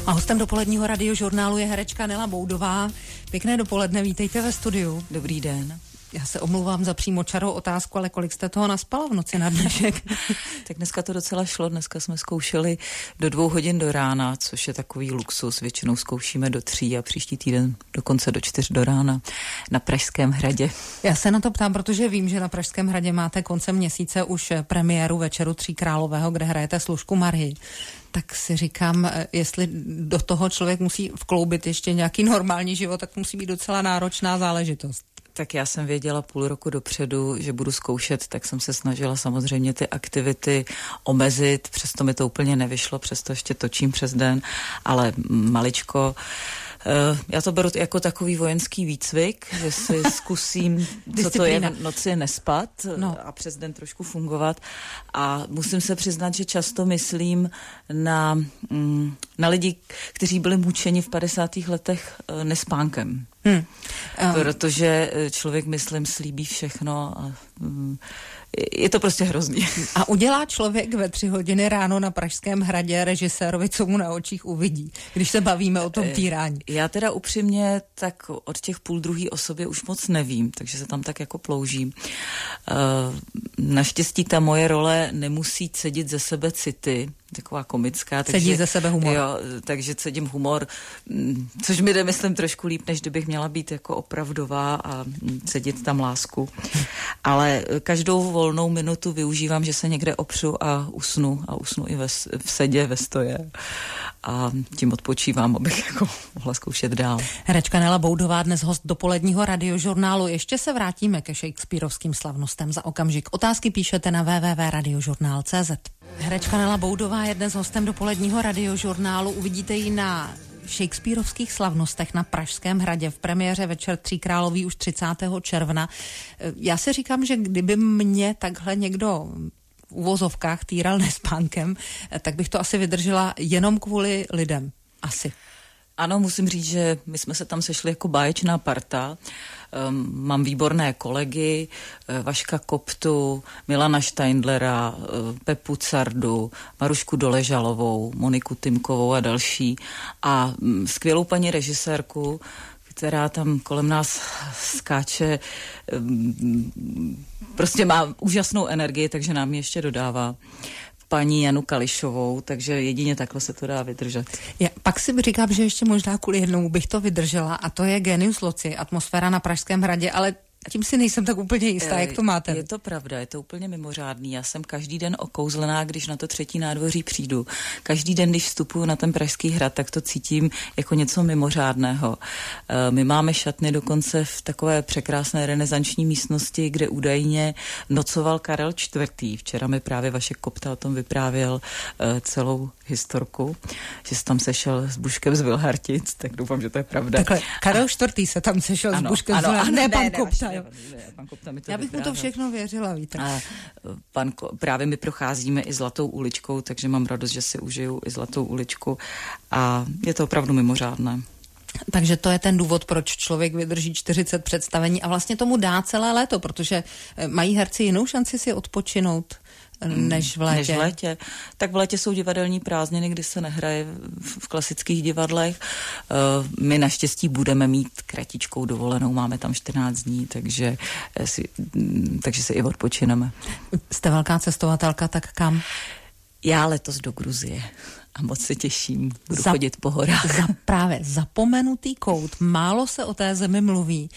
A hostem dopoledního radiožurnálu je herečka Nela Boudová. Pěkné dopoledne, vítejte ve studiu. Dobrý den. Já se omlouvám za přímočarou otázku, ale kolik jste toho naspala v noci na dnešek? Tak dneska to docela šlo, dneska jsme zkoušeli do 2 hodin do rána, což je takový luxus, většinou zkoušíme do 3 a příští týden dokonce do 4 do rána na Pražském hradě. Já se na to ptám, protože vím, že na Pražském hradě máte koncem měsíce už premiéru Večeru Tří králového, kde hrajete Služku Marii. Tak si říkám, jestli do toho člověk musí vkloubit ještě nějaký normální život, tak musí být docela náročná záležitost. Tak já jsem věděla půl roku dopředu, že budu zkoušet, tak jsem se snažila samozřejmě ty aktivity omezit, přesto mi to úplně nevyšlo, přesto ještě točím přes den, ale maličko. Já to beru jako takový vojenský výcvik, že si zkusím, co to je v noci nespat a přes den trošku fungovat. A musím se přiznat, že často myslím na lidi, kteří byli mučeni v 50. letech nespánkem. Protože člověk, myslím, slíbí všechno a je to prostě hrozný. A udělá člověk ve 3 hodiny ráno na Pražském hradě režisérovi, co mu na očích uvidí, když se bavíme o tom týrání? Já teda upřímně tak od těch 1:30 o sobě už moc nevím, takže se tam tak jako ploužím. Naštěstí ta moje role nemusí cedit ze sebe city, taková komická. Cedí ze sebe humor. Jo, takže cedím humor, což mi jde, myslím, trošku líp, než kdybych měla být jako opravdová a cedit tam lásku. Ale každou volnou minutu využívám, že se někde opřu a usnu i v sedě, ve stoje. A tím odpočívám, abych jako mohla zkoušet dál. Herečka Nela Boudová, dnes host dopoledního radiožurnálu. Ještě se vrátíme ke shakespearovským slavnostem za okamžik. Otázky píšete na www.radiožurnál.cz. Herečka Nela Boudová je dnes hostem dopoledního radiožurnálu. Uvidíte ji na shakespearovských slavnostech na Pražském hradě v premiéře Večer Tří královí už 30. června. Já si říkám, že kdyby mě takhle někdo v uvozovkách týral nespánkem, tak bych to asi vydržela jenom kvůli lidem. Asi. Ano, musím říct, že my jsme se tam sešli jako báječná parta. Mám výborné kolegy, Vaška Koptu, Milana Steindlera, Pepu Cardu, Marušku Doležalovou, Moniku Tymkovou a další. A skvělou paní režisérku, která tam kolem nás skáče, prostě má úžasnou energii, takže nám ji ještě dodává. Paní Janu Kališovou, takže jedině takhle se to dá vydržet. Pak si říkám, že ještě možná kvůli jednomu bych to vydržela a to je Genius Loci, atmosféra na Pražském hradě, ale tím si nejsem tak úplně jistá, jak to máte. Je to pravda, je to úplně mimořádný. Já jsem každý den okouzlená, když na to 3. nádvoří přijdu. Každý den, když vstupuju na ten Pražský hrad, tak to cítím jako něco mimořádného. My máme šatny dokonce v takové překrásné renesanční místnosti, kde údajně nocoval Karel IV. Včera mi právě Vašek Kopta o tom vyprávěl celou historku, že se tam sešel s Buškem z Vilhartic, tak doufám, že to je pravda. Takhle, Karel IV. Se tam sešel s Buškem z Vilhartic, ne pan Kopta. Já bych mu to všechno věřila, víte. A právě my procházíme i Zlatou uličkou, takže mám radost, že si užiju i Zlatou uličku a je to opravdu mimořádné. Takže to je ten důvod, proč člověk vydrží 40 představení a vlastně tomu dá celé léto, protože mají herci jinou šanci si odpočinout než v létě. Tak v létě jsou divadelní prázdniny, kdy se nehraje v klasických divadlech. My naštěstí budeme mít kratičkou dovolenou, máme tam 14 dní, takže se i odpočineme. Jste velká cestovatelka, tak kam? Já letos do Gruzie a moc se těším, budu chodit po horách. Právě zapomenutý kout, málo se o té zemi mluví.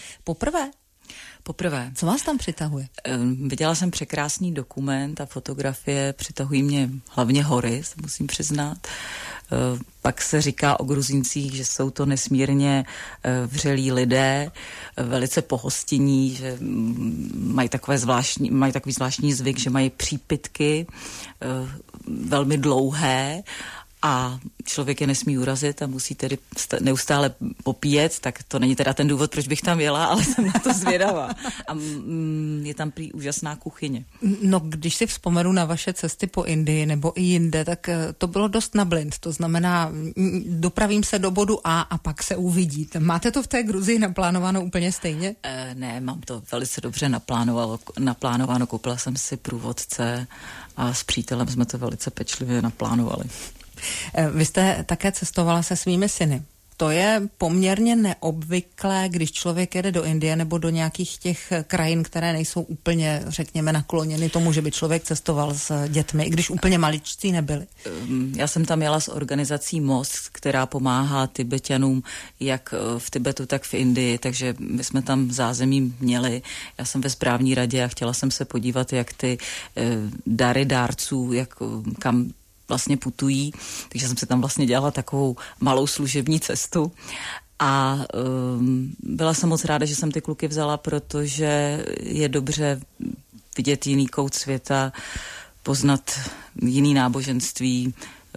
Poprvé. Co vás tam přitahuje? Viděla jsem překrásný dokument a fotografie, přitahují mě hlavně hory, se musím přiznat. Pak se říká o Gruzíncích, že jsou to nesmírně vřelí lidé, velice pohostinní, že mají takový zvláštní zvyk, že mají přípitky velmi dlouhé a člověk je nesmí urazit a musí tedy neustále popíjet, tak to není teda ten důvod, proč bych tam jela, ale jsem na to zvědavá. A je tam prý úžasná kuchyně. No, když si vzpomenu na vaše cesty po Indii nebo i jinde, tak to bylo dost na blind. To znamená, dopravím se do bodu A a pak se uvidíte. Máte to v té Gruzii naplánováno úplně stejně? Ne, mám to velice dobře naplánováno. Koupila jsem si průvodce a s přítelem jsme to velice pečlivě naplánovali. Vy jste také cestovala se svými syny. To je poměrně neobvyklé, když člověk jede do Indie nebo do nějakých těch krajin, které nejsou úplně, řekněme, nakloněny tomu, že by člověk cestoval s dětmi, i když úplně maličcí nebyli. Já jsem tam jela s organizací Most, která pomáhá Tibeťanům jak v Tibetu, tak v Indii, takže my jsme tam zázemí měli. Já jsem ve správní radě a chtěla jsem se podívat, jak ty dary dárců, kam vlastně putují, takže jsem si tam vlastně dělala takovou malou služební cestu a byla jsem moc ráda, že jsem ty kluky vzala, protože je dobře vidět jiný kout světa, poznat jiný náboženství,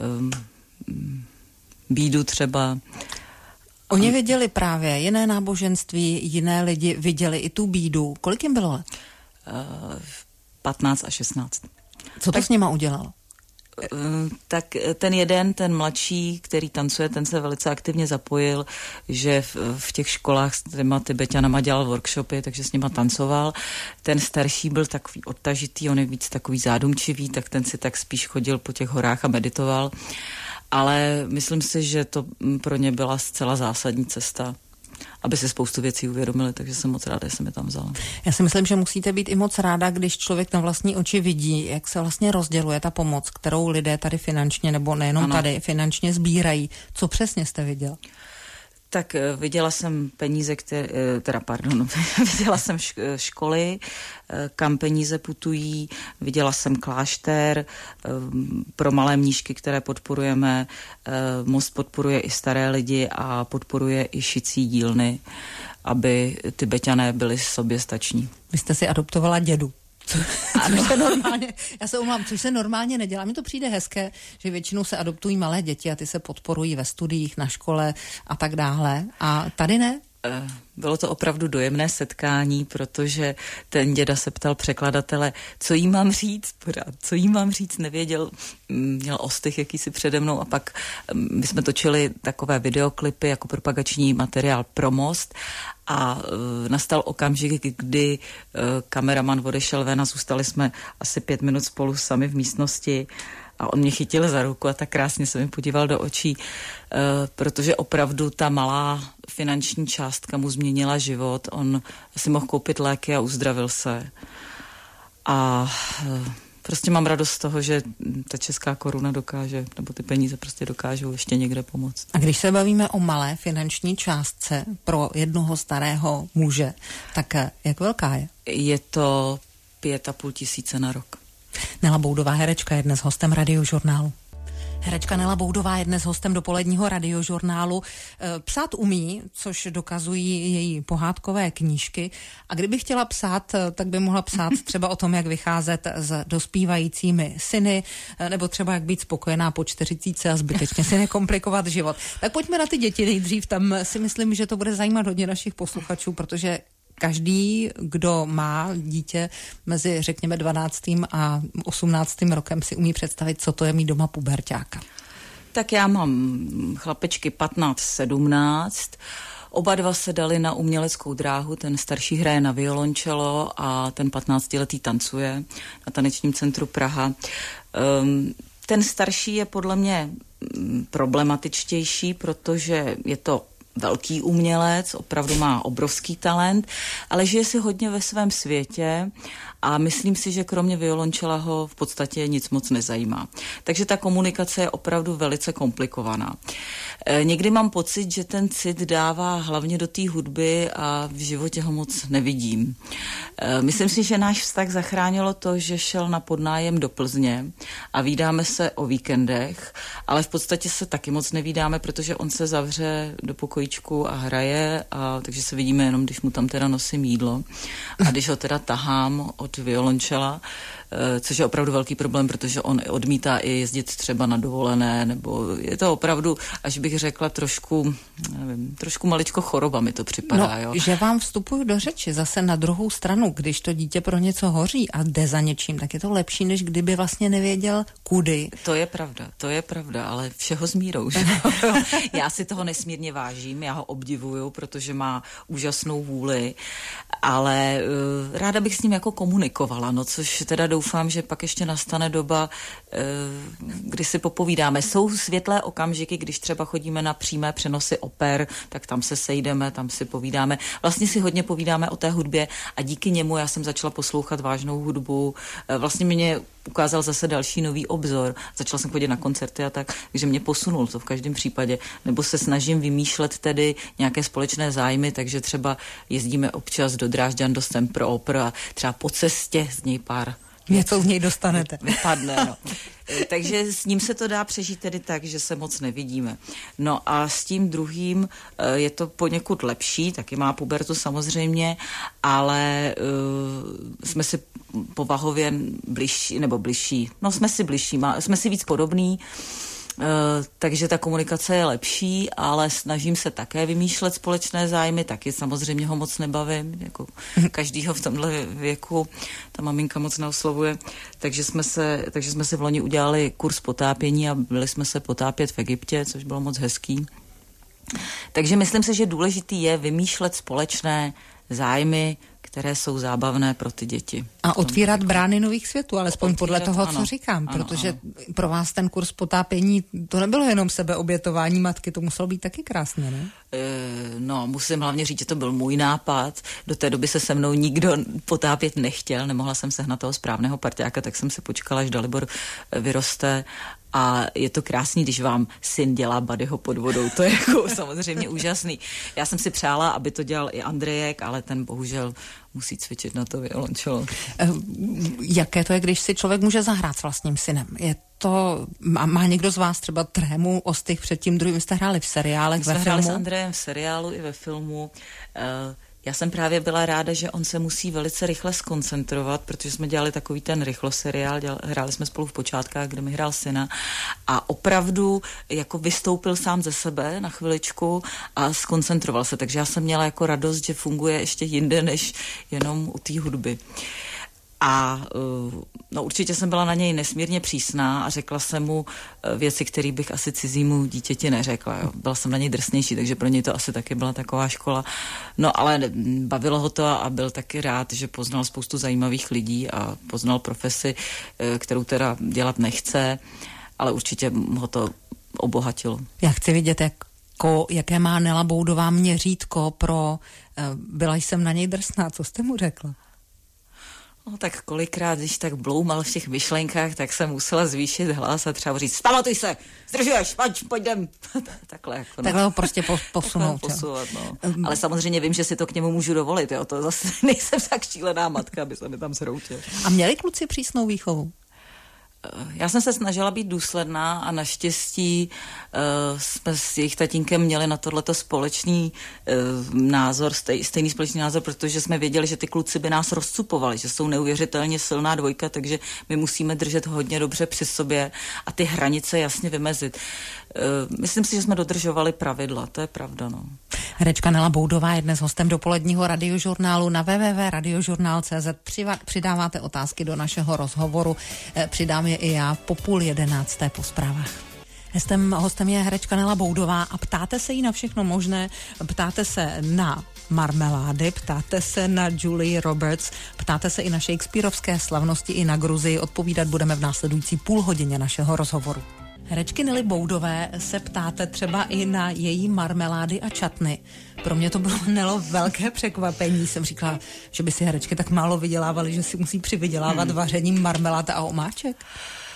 bídu třeba. Oni viděli právě jiné náboženství, jiné lidi viděli i tu bídu. Kolik jim bylo let? 15 a 16. Co to s nima udělalo? Tak ten mladší, který tancuje, ten se velice aktivně zapojil, že v těch školách s těma Tibeťanama dělal workshopy, takže s nima tancoval. Ten starší byl takový odtažitý, on je víc takový zádumčivý, tak ten si tak spíš chodil po těch horách a meditoval. Ale myslím si, že to pro ně byla zcela zásadní cesta, aby se spoustu věcí uvědomili, takže jsem moc ráda, že jsem je tam vzala. Já si myslím, že musíte být i moc ráda, když člověk na vlastní oči vidí, jak se vlastně rozděluje ta pomoc, kterou lidé tady finančně, nebo nejenom tady, finančně sbírají. Co přesně jste viděla? Tak viděla jsem peníze, viděla jsem školy, kam peníze putují, viděla jsem klášter pro malé mníšky, které podporujeme. Most podporuje i staré lidi a podporuje i šicí dílny, aby Tibeťané byli soběstační. Vy jste si adoptovala dědu. Což se normálně, já se omlám, což se normálně nedělá. Mně to přijde hezké, že většinou se adoptují malé děti a ty se podporují ve studiích, na škole a tak dále. A tady ne? Bylo to opravdu dojemné setkání, protože ten děda se ptal překladatele, co jí mám říct, nevěděl, měl ostych jakýsi přede mnou a pak my jsme točili takové videoklipy jako propagační materiál pro Most a nastal okamžik, kdy kameraman odešel ven a zůstali jsme asi 5 minut spolu sami v místnosti a on mě chytil za ruku a tak krásně se mi podíval do očí, protože opravdu ta malá finanční částka mu změnila život. On si mohl koupit léky a uzdravil se. A prostě mám radost z toho, že ta česká koruna dokáže, nebo ty peníze prostě dokážou ještě někde pomoct. A když se bavíme o malé finanční částce pro jednoho starého muže, tak jak velká je? Je to 5,5 tisíce na rok. Nela Boudová, herečka, je dnes hostem Radiožurnálu. Herečka Nela Boudová je dnes hostem dopoledního Radiožurnálu. Psát umí, což dokazují její pohádkové knížky. A kdyby chtěla psát, tak by mohla psát třeba o tom, jak vycházet s dospívajícími syny, nebo třeba jak být spokojená po 40 a zbytečně si nekomplikovat život. Tak pojďme na ty děti nejdřív. Tam si myslím, že to bude zajímat hodně našich posluchačů, protože každý, kdo má dítě mezi, řekněme, 12. a 18. rokem, si umí představit, co to je mít doma puberťáka. Tak já mám chlapečky 15-17, oba dva se dali na uměleckou dráhu, ten starší hraje na violončelo a ten 15letý tancuje na tanečním centru Praha. Ten starší je podle mě problematičtější, protože je to velký umělec, opravdu má obrovský talent, ale žije si hodně ve svém světě a myslím si, že kromě violončela ho v podstatě nic moc nezajímá. Takže ta komunikace je opravdu velice komplikovaná. Někdy mám pocit, že ten cit dává hlavně do té hudby a v životě ho moc nevidím. Myslím si, že náš vztah zachránilo to, že šel na podnájem do Plzně a vídáme se o víkendech, ale v podstatě se taky moc nevídáme, protože on se zavře do pokojíčku a hraje, takže se vidíme jenom, když mu tam teda nosím jídlo a když ho teda tahám od violončela, což je opravdu velký problém, protože on odmítá i jezdit třeba na dovolené, nebo je to opravdu, až bych řekla, trošku maličko choroba mi to připadá. Jo. Že vám vstupuju do řeči, zase na druhou stranu, když to dítě pro něco hoří a jde za něčím, tak je to lepší, než kdyby vlastně nevěděl kudy. To je pravda, ale všeho s mírou. Že? Já si toho nesmírně vážím, já ho obdivuju, protože má úžasnou vůli, ale ráda bych s ním jako komunikovala, což teda doufám, že pak ještě nastane doba, kdy si popovídáme. Jsou světlé okamžiky, když třeba chodíme na přímé přenosy oper, tak tam se sejdeme, tam si povídáme. Vlastně si hodně povídáme o té hudbě a díky němu já jsem začala poslouchat vážnou hudbu. Vlastně mě ukázal zase další nový obzor. Začala jsem chodit na koncerty a tak, takže mě posunul to v každém případě. Nebo se snažím vymýšlet tedy nějaké společné zájmy, takže třeba jezdíme občas do Drážďan, do Sempro Opera a třeba po cestě z něj pár něco z něj dostanete. Vypadne, no. Takže s ním se to dá přežít tedy tak, že se moc nevidíme. No a s tím druhým je to poněkud lepší, taky má pubertu samozřejmě, ale jsme si povahově bližší, no jsme si bližší, jsme si víc podobný, takže ta komunikace je lepší, ale snažím se také vymýšlet společné zájmy, taky samozřejmě ho moc nebavím, jako každýho v tomhle věku ta maminka moc neoslovuje, takže jsme si v loni udělali kurz potápění a byli jsme se potápět v Egyptě, což bylo moc hezký. Takže myslím si, že důležitý je vymýšlet společné zájmy, které jsou zábavné pro ty děti. A otvírat brány nových světů, alespoň podle toho, co říkám, protože pro vás ten kurz potápění, to nebylo jenom sebeobětování matky, to muselo být taky krásné, ne? No, musím hlavně říct, že to byl můj nápad. Do té doby se mnou nikdo potápět nechtěl, nemohla jsem sehnat toho správného parťáka, tak jsem si počkala, až Dalibor vyroste. A je to krásný, když vám syn dělá Buddyho pod vodou, to je jako samozřejmě úžasný. Já jsem si přála, aby to dělal i Andrejek, ale ten bohužel musí cvičit na to violončelo. Jaké to je, když si člověk může zahrát s vlastním synem? Je to, má někdo z vás třeba trému, ostych před tím druhým? Jste hráli v seriálech, ve filmu? Jsme hráli s Andrejem v seriálu i ve filmu. Já jsem právě byla ráda, že on se musí velice rychle zkoncentrovat, protože jsme dělali takový ten rychloseriál, hráli jsme spolu v počátkách, kde mi hrál syna a opravdu jako vystoupil sám ze sebe na chviličku a zkoncentroval se, takže já jsem měla jako radost, že funguje ještě jinde, než jenom u té hudby. A no, určitě jsem byla na něj nesmírně přísná a řekla jsem mu věci, které bych asi cizímu dítěti neřekla. Jo. Byla jsem na něj drsnější, takže pro něj to asi taky byla taková škola. No ale bavilo ho to a byl taky rád, že poznal spoustu zajímavých lidí a poznal profesi, kterou teda dělat nechce, ale určitě ho to obohatilo. Já chci vidět, jaké má Nela Boudová měřítko pro byla jsem na něj drsná. Co jste mu řekla? No tak kolikrát, když tak bloumal v těch myšlenkách, tak jsem musela zvýšit hlas a třeba říct, pamatuj se, zdržuješ, pojďdem. Takhle jako, no. Takhle ho prostě posunout. No. Ale samozřejmě vím, že si to k němu můžu dovolit, jo. To zase nejsem tak šílená matka, aby se mi tam zhroutil. A měli kluci přísnou výchovu? Já jsem se snažila být důsledná a naštěstí jsme s jejich tatínkem měli na tohleto společný názor, stejný společný názor, protože jsme věděli, že ty kluci by nás rozcupovali, že jsou neuvěřitelně silná dvojka, takže my musíme držet hodně dobře při sobě a ty hranice jasně vymezit. Myslím si, že jsme dodržovali pravidla, to je pravda, no. Herečka Nela Boudová je dnes hostem dopoledního radiožurnálu. Na www.radiožurnál.cz přidáváte otázky do našeho rozhovoru. Přidám je i já po 10:30 po zprávách. Hostem je herečka Nela Boudová a ptáte se jí na všechno možné. Ptáte se na marmelády, ptáte se na Julie Roberts, ptáte se i na shakespearovské slavnosti, i na Gruzii. Odpovídat budeme v následující půlhodině našeho rozhovoru. Herečky Nely Boudové se ptáte třeba i na její marmelády a čatny. Pro mě to bylo, Nelo, velké překvapení. Jsem říkala, že by si herečky tak málo vydělávaly, že si musí přivydělávat vařením marmelád a omáček.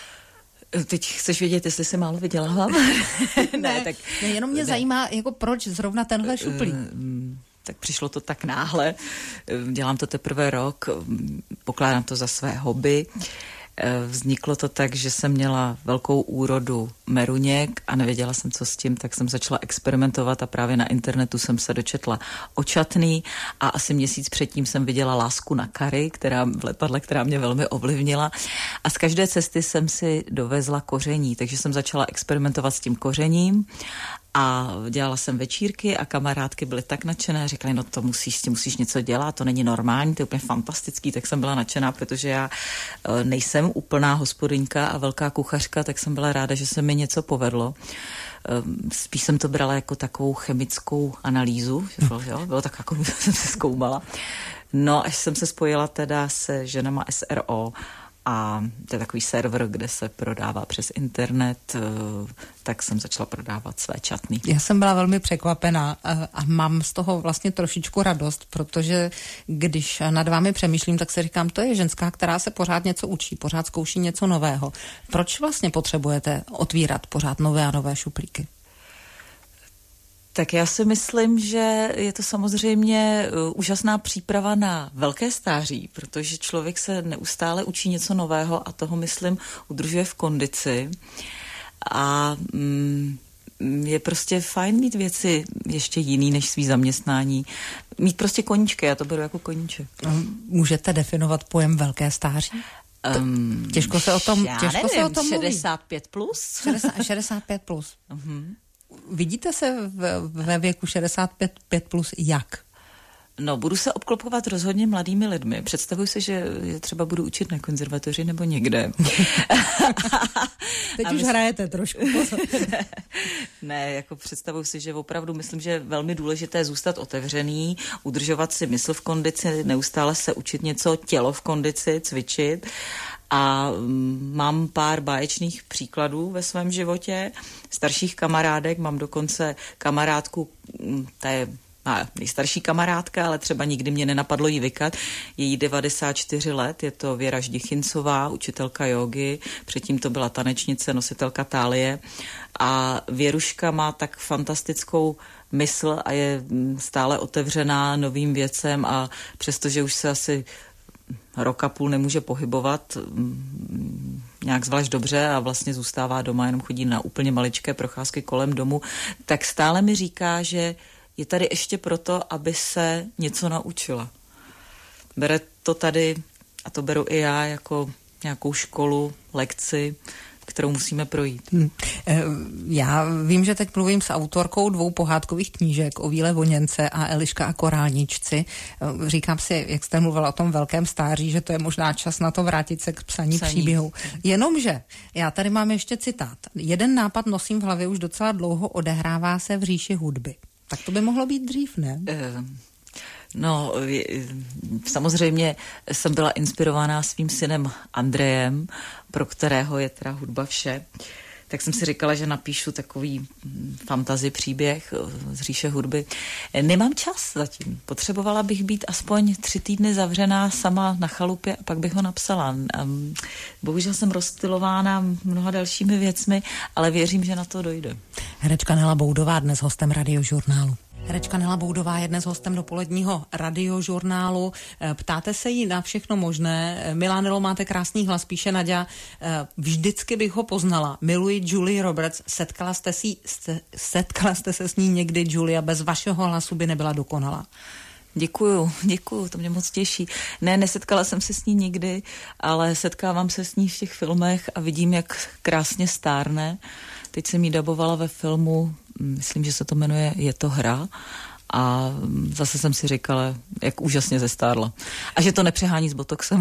Teď chceš vědět, jestli se málo vydělávám? Ne, jenom mě zajímá, jako proč zrovna tenhle šuplík. Tak přišlo to tak náhle. Dělám to teprve rok, pokládám to za své hobby. Vzniklo to tak, že jsem měla velkou úrodu meruněk a nevěděla jsem, co s tím, tak jsem začala experimentovat a právě na internetu jsem se dočetla o čatný a asi měsíc předtím jsem viděla Lásku na kary, v letadle, která mě velmi ovlivnila a z každé cesty jsem si dovezla koření, takže jsem začala experimentovat s tím kořením a dělala jsem večírky a kamarádky byly tak nadšené, říkali, no to s tím musíš něco dělat, to není normální, to je úplně fantastický, tak jsem byla nadšená, protože já nejsem úplná hospodyňka a velká kuchařka, tak jsem byla ráda, že se mi něco povedlo. Spíš jsem to brala jako takovou chemickou analýzu, bylo tak jako jsem se zkoumala. No, až jsem se spojila teda se ženama SRO a to je takový server, kde se prodává přes internet, tak jsem začala prodávat své čatny. Já jsem byla velmi překvapená a mám z toho vlastně trošičku radost, protože když nad vámi přemýšlím, tak si říkám, to je ženská, která se pořád něco učí, pořád zkouší něco nového. Proč vlastně potřebujete otvírat pořád nové a nové šuplíky? Tak já si myslím, že je to samozřejmě úžasná příprava na velké stáří, protože člověk se neustále učí něco nového a toho, myslím, udržuje v kondici. A je prostě fajn mít věci ještě jiný než svý zaměstnání. Mít prostě koníčky, já to beru jako koníček. Můžete definovat pojem velké stáří? Těžko se o tom mluví. 65 plus? 65 plus. Vidíte se ve věku 65 plus jak? No, budu se obklopovat rozhodně mladými lidmi. Představuji si, že třeba budu učit na konzervatoři nebo někde. Teď už hrajete trošku. Ne, jako představuji si, že opravdu myslím, že je velmi důležité zůstat otevřený, udržovat si mysl v kondici, neustále se učit něco, tělo v kondici, cvičit. A mám pár báječných příkladů ve svém životě, starších kamarádek, mám dokonce kamarádku, ta je nejstarší kamarádka, ale třeba nikdy mě nenapadlo jí vykat. Je jí 94 let, je to Věra Ždichincová, učitelka jógy, předtím to byla tanečnice, nositelka tálie a Věruška má tak fantastickou mysl a je stále otevřená novým věcem a přestože už se asi rok a půl nemůže pohybovat nějak zvlášť dobře a vlastně zůstává doma, jenom chodí na úplně maličké procházky kolem domu, tak stále mi říká, že je tady ještě proto, aby se něco naučila. Bere to tady, a to beru i já, jako nějakou školu, lekci, kterou musíme projít. Já vím, že teď mluvím s autorkou 2 pohádkových knížek o Víle Voněnce a Eliška a korálničci. Říkám si, jak jste mluvila o tom velkém stáří, že to je možná čas na to vrátit se k psaní příběhu. Jenomže, já tady mám ještě citát. Jeden nápad nosím v hlavě už docela dlouho, odehrává se v říši hudby. Tak to by mohlo být dřív, ne? No, samozřejmě jsem byla inspirovaná svým synem Andrejem, pro kterého je teda hudba vše. Tak jsem si říkala, že napíšu takový fantasy příběh z říše hudby. Nemám čas zatím. Potřebovala bych být aspoň 3 týdny zavřená sama na chalupě a pak bych ho napsala. Bohužel jsem rozptylována mnoha dalšími věcmi, ale věřím, že na to dojde. Herečka Nela Boudová dnes hostem Radiožurnálu. Herečka Nela Boudová je dnes hostem dopoledního Radiožurnálu. Ptáte se jí na všechno možné. Milá Nelo, máte krásný hlas, píše Naďa. Vždycky bych ho poznala. Miluji Julie Roberts. Setkala jste se s ní někdy, Julia? Bez vašeho hlasu by nebyla dokonalá. Děkuju, to mě moc těší. Ne, nesetkala jsem se s ní nikdy, ale setkávám se s ní v těch filmech a vidím, jak krásně stárne. Teď jsem jí dabovala ve filmu, myslím, že se to jmenuje Je to hra a zase jsem si říkala, jak úžasně zestárla. A že to nepřehání s botoxem.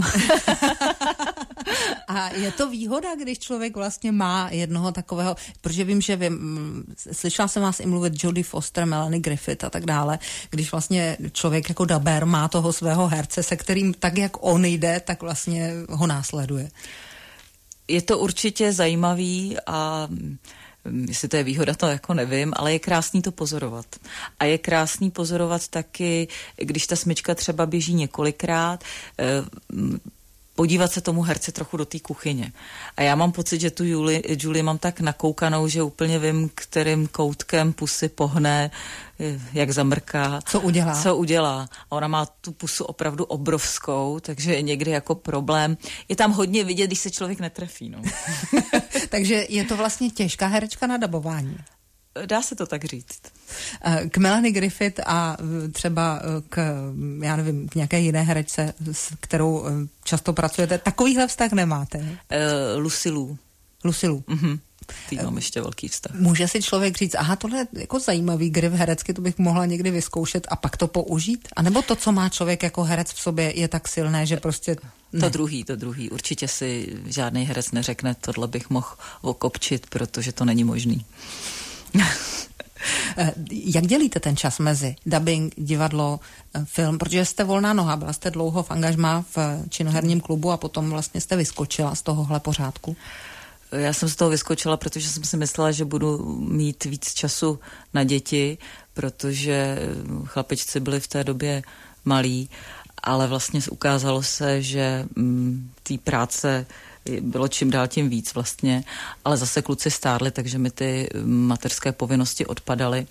A je to výhoda, když člověk vlastně má jednoho takového, protože vím, že slyšela jsem vás i mluvit Jodie Foster, Melanie Griffith a tak dále, když vlastně člověk jako daber má toho svého herce, se kterým tak, jak on jde, tak vlastně ho následuje. Je to určitě zajímavý a jestli to je výhoda, to jako nevím, ale je krásný to pozorovat. A je krásný pozorovat taky, když ta smyčka třeba běží několikrát, podívat se tomu herci trochu do té kuchyně. A já mám pocit, že tu Julie mám tak nakoukanou, že úplně vím, kterým koutkem pusy pohne, jak zamrká. Co udělá. A ona má tu pusu opravdu obrovskou, takže je někdy jako problém. Je tam hodně vidět, když se člověk netrefí. No. Takže je to vlastně těžká herečka na dabování. Dá se to tak říct. K Melanie Griffith a třeba k nějaké jiné herečce, s kterou často pracujete, takovýhle vztah nemáte? Lucy Liu. Mhm. Tý mám ještě velký vztah. Může si člověk říct, aha, tohle je jako zajímavý grif herecky, to bych mohla někdy vyzkoušet a pak to použít? A nebo to, co má člověk jako herec v sobě, je tak silné, že prostě... Ne. To druhý. Určitě si žádný herec neřekne, tohle bych mohl okopčit, protože to není možný. Jak dělíte ten čas mezi dabing, divadlo, film? Protože jste volná noha, byla jste dlouho v angažmá v činoherním klubu a potom vlastně jste vyskočila z tohohle pořádku. Já jsem z toho vyskočila, protože jsem si myslela, že budu mít víc času na děti, protože chlapečci byli v té době malí, ale vlastně ukázalo se, že té práce bylo čím dál tím víc vlastně, ale zase kluci stárli, takže mi ty mateřské povinnosti odpadaly.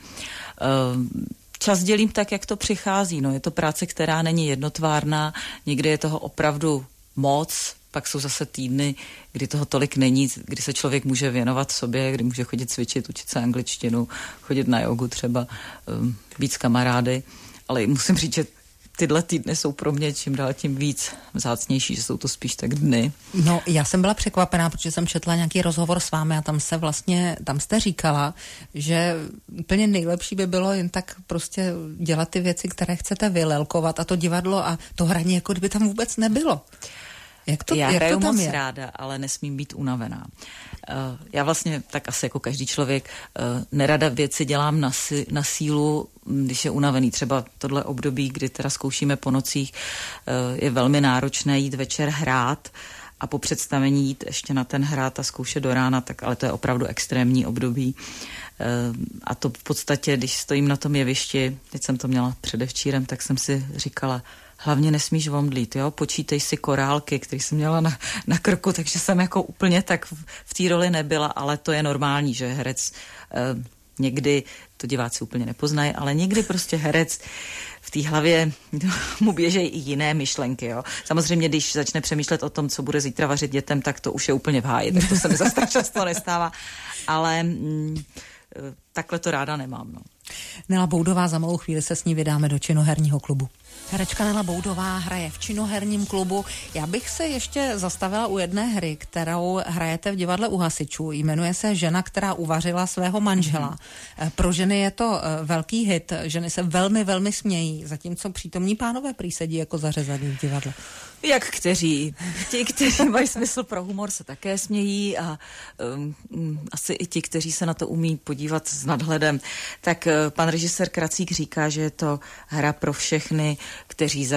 Čas dělím tak, jak to přichází. No, je to práce, která není jednotvárná, někdy je toho opravdu moc, pak jsou zase týdny, kdy toho tolik není, kdy se člověk může věnovat sobě, kdy může chodit cvičit, učit se angličtinu, chodit na jogu třeba, být s kamarády, ale musím říct, že tyhle týdny jsou pro mě čím dál tím víc vzácnější, že jsou to spíš tak dny. No, já jsem byla překvapená, protože jsem četla nějaký rozhovor s vámi a tam jste říkala, že úplně nejlepší by bylo jen tak prostě dělat ty věci, které chcete vylelkovat, a to divadlo a to hraní, jako kdyby tam vůbec nebylo. Já hraju moc ráda, ale nesmím být unavená. Já vlastně, tak asi jako každý člověk, nerada věci dělám na sílu, když je unavený. Třeba tohle období, kdy teda zkoušíme po nocích, je velmi náročné jít večer hrát a po představení jít ještě na ten hrát a zkoušet do rána, tak ale to je opravdu extrémní období. A to v podstatě, když stojím na tom jevišti, teď jsem to měla předevčírem, tak jsem si říkala, hlavně nesmíš omdlít, jo? Počítej si korálky, který jsem měla na krku, takže jsem jako úplně tak v té roli nebyla, ale to je normální, že herec někdy, to diváci úplně nepoznají, ale někdy prostě herec v té hlavě mu běžejí i jiné myšlenky, jo? Samozřejmě, když začne přemýšlet o tom, co bude zítra vařit dětem, tak to už je úplně v háji, tak to se mi zase tak často nestává, ale takhle to ráda nemám, no. Nela Boudová, za malou chvíli se s ní vydáme do činoherního klubu. Herečka Nela Boudová hraje v činoherním klubu. Já bych se ještě zastavila u jedné hry, kterou hrajete v divadle u hasičů. Jmenuje se Žena, která uvařila svého manžela. Pro ženy je to velký hit. Ženy se velmi, velmi smějí, zatímco přítomní pánové prý sedí jako zařezaný v divadle. Jak kteří? Ti, kteří mají smysl pro humor, se také smějí a asi i ti, kteří se na to umí podívat s nadhledem. Tak pan režisér Kracík říká, že je to hra pro všechny, kteří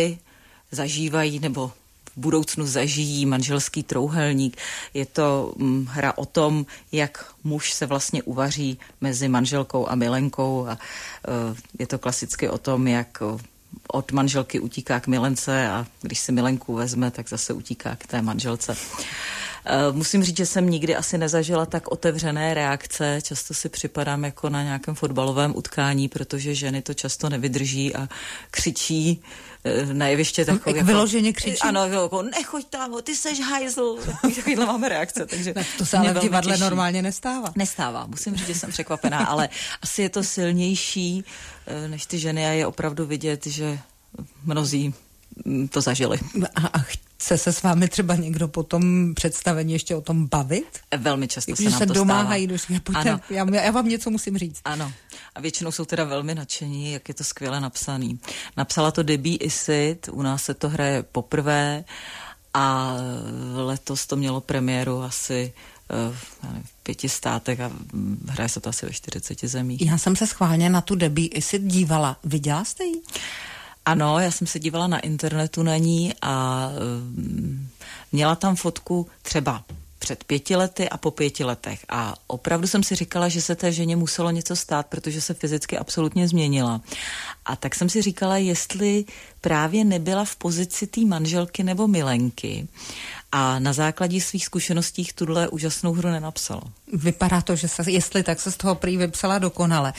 zažívají nebo v budoucnu zažijí manželský trouhelník. Je to hra o tom, jak muž se vlastně uvaří mezi manželkou a milenkou a je to klasicky o tom, jak od manželky utíká k milence a když si milenku vezme, tak zase utíká k té manželce. Musím říct, že jsem nikdy asi nezažila tak otevřené reakce. Často si připadám jako na nějakém fotbalovém utkání, protože ženy to často nevydrží a křičí na jeviště takový. Jako vyloženě křičí? Ano, jako nechoď tam, ty seš hajzl. Takovýhle máme reakce. Takže to se ale v divadle normálně nestává. Nestává, musím říct, že jsem překvapená, ale asi je to silnější než ty ženy a je opravdu vidět, že mnozí to zažili. A chce se s vámi třeba někdo po tom představení ještě o tom bavit? Velmi často se nám to domáhají, já vám něco musím říct. Ano. A většinou jsou teda velmi nadšení, jak je to skvěle napsaný. Napsala to Debbie Isid, u nás se to hraje poprvé a letos to mělo premiéru asi v 5 státech a hraje se to asi ve 40 zemích. Já jsem se schválně na tu Debbie Isid dívala. Viděla jste ji? Ano, já jsem se dívala na internetu na ní a měla tam fotku třeba před 5 lety a po 5 letech. A opravdu jsem si říkala, že se té ženě muselo něco stát, protože se fyzicky absolutně změnila. A tak jsem si říkala, jestli právě nebyla v pozici té manželky nebo milenky. A na základě svých zkušeností tuhle úžasnou hru nenapsala. Vypadá to, že jestli tak se z toho prý vypsala dokonale.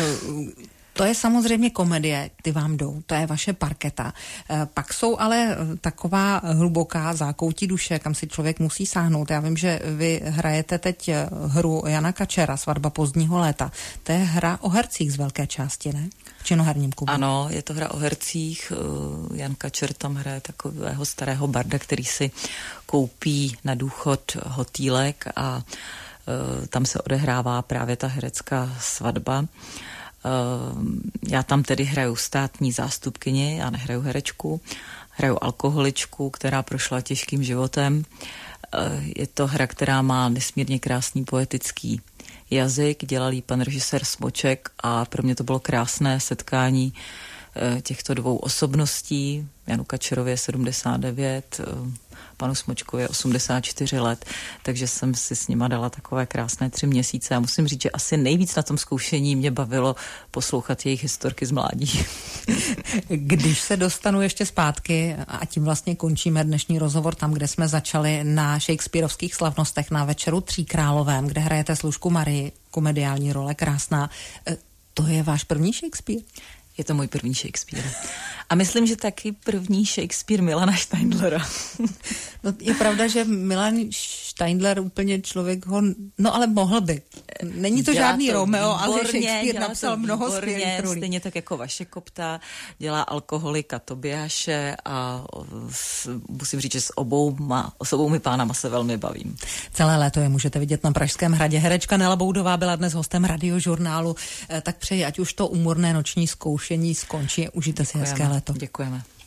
To je samozřejmě komedie, ty vám jdou, to je vaše parketa. Pak jsou ale taková hluboká zákoutí duše, kam si člověk musí sáhnout. Já vím, že vy hrajete teď hru Jana Kačera, Svatba pozdního léta. To je hra o hercích z velké části, ne? V činoherním klubu. Ano, je to hra o hercích. Jan Kačer tam hraje takového starého barda, který si koupí na důchod hotýlek a tam se odehrává právě ta herecká svatba. Já tam tedy hraju státní zástupkyni, já nehraju herečku, hraju alkoholičku, která prošla těžkým životem. Je to hra, která má nesmírně krásný poetický jazyk, dělal jí pan režisér Smoček a pro mě to bylo krásné setkání těchto dvou osobností. Janu Kačerově 79, panu Smočkovi 84 let, takže jsem si s nima dala takové krásné 3 měsíce a musím říct, že asi nejvíc na tom zkoušení mě bavilo poslouchat jejich historky z mládí. Když se dostanu ještě zpátky a tím vlastně končíme dnešní rozhovor tam, kde jsme začali na Shakespearovských slavnostech na Večeru Tříkrálovém, kde hrajete Služku Marii, komediální role krásná. To je váš první Shakespeare? Je to můj první Shakespeare. A myslím, že taky první Shakespeare Milana Steindlera. No, je pravda, že Milan Steindler úplně člověk ho... No ale mohl by. Není to žádný Romeo, ale Shakespeare napsal mnoho skvělých rolí. Stejně tak jako Vaše Kopta, dělá alkoholika Tobiáše a musím říct, že s oboumi pánama se velmi bavím. Celé léto je můžete vidět na Pražském hradě. Herečka Nela Boudová byla dnes hostem Radiožurnálu. Tak přeji, ať už to úmorné noční zkoušení skončí. Užijte si hezké léto. Děkujeme.